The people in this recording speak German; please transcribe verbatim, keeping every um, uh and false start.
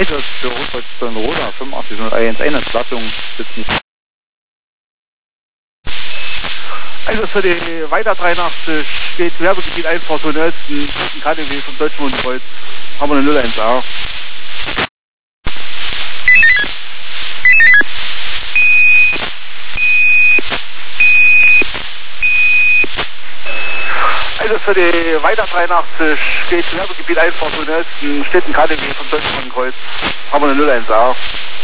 Einsatz für Rotwaldstern Roda fünfundachtzig null eins, Einsatzleitung sitzen. Einsatz für die Weiter dreiundachtzig, steht Gewerbegebiet Einfahrt von Nelson, K D W vom Deutschen Rundkreuz, haben wir eine null eins A. Einsatz für die Weiter dreiundachtzig, steht Gewerbegebiet Einfahrt von Nelson, steht ein K D W vom Deutschen Rundkreuz, haben wir eine null eins A.